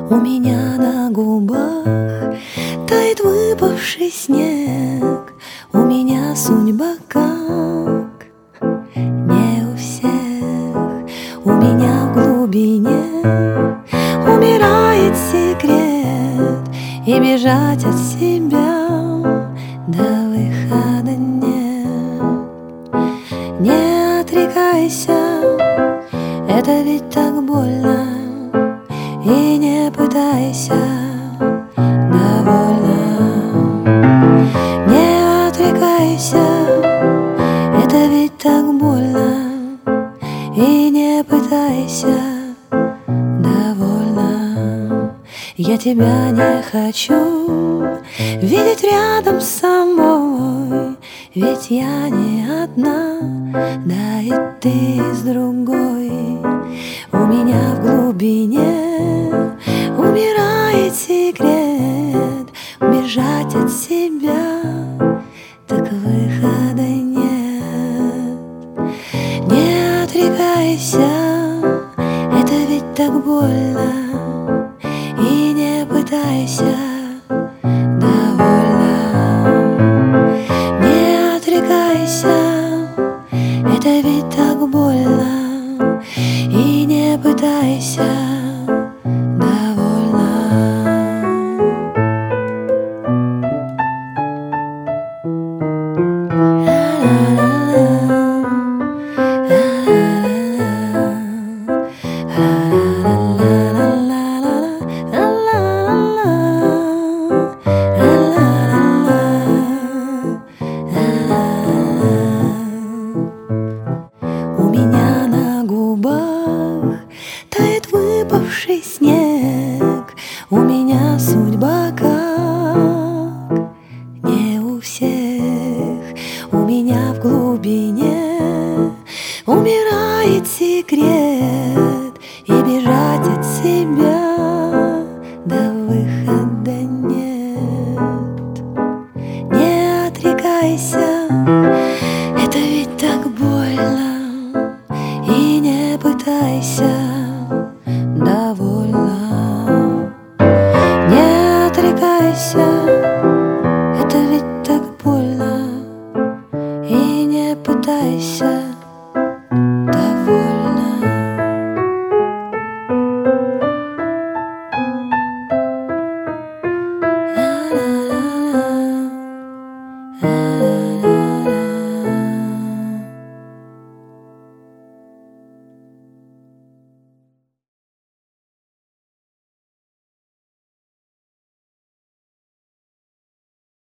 У меня на губах тает выпавший снег. У меня судьба как не у всех. У меня в глубине умирает секрет, и бежать от себя до выхода нет. Не отрекайся, это ведь так больно, и не пытайся, довольно. Не отрекайся, это ведь так больно, и не пытайся, довольно. Я тебя не хочу видеть рядом со мной, ведь я не одна, да и ты с другой. У меня в глубине умирает секрет, бежать от себя, так выхода нет. Не отрекайся, это ведь так больно, и не пытайся, довольно. Не отрекайся, это ведь так больно, и не пытайся, довольно. У меня на губах тает выпавший снег. У меня